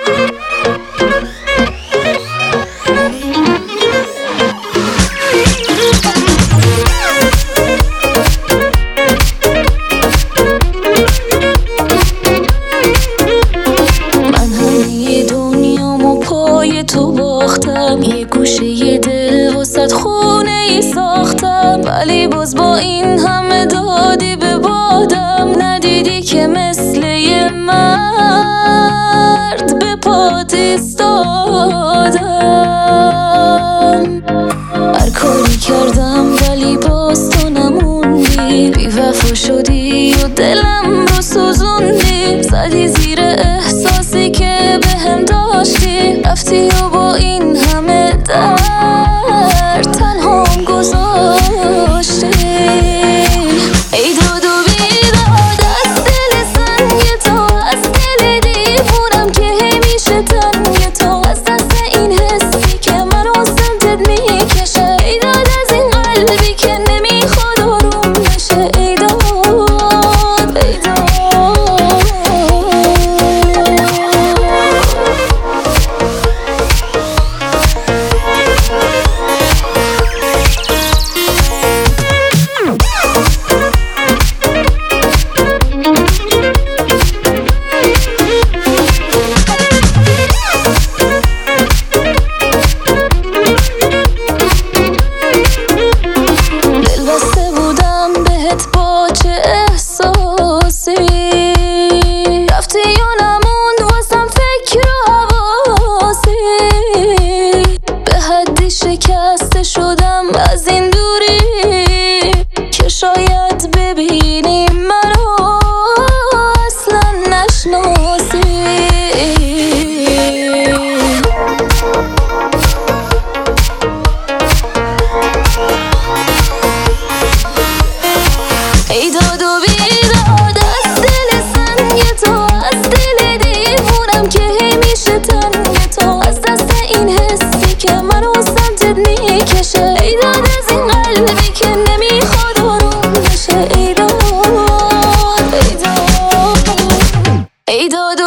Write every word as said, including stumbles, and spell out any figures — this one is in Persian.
تو باختم، یه گوشه یه دل واسد خونه ای ساختم، ولی باز با این همه دادی به بادم، ندیدی که مثل یه مرد به پات ایستادم. هر کاری کردم ولی باز تو نموندی، بی وفا شدی و دلم رو سوزوندی، زدی زیر احساسی که بهم داشتی، رفتی و با این همه درد تنهام گذاشتی. ای داد و بیداد از دل سنگ تو، از دل دیوونم که همیشه تنگ تو، از دست این حسی که منو سمتت میکشه، ای داد از این قلبی که نمیخواد آروم بشه، ای داد ای داد. با چه احساسی رفتی و نموند واسم فکر و حواسی، به حدی شکسته شدم از این دوری که شاید ببینی منو اصلا نشناسی. ای داد و بیداد از دل سنگ تو، از دل دیوونم که همیشه تنگ تو، از دست این حسی که منو سمتت میکشه، ای داد از این قلبی که نمیخواد آروم بشه، ای داد ای داد ای داد.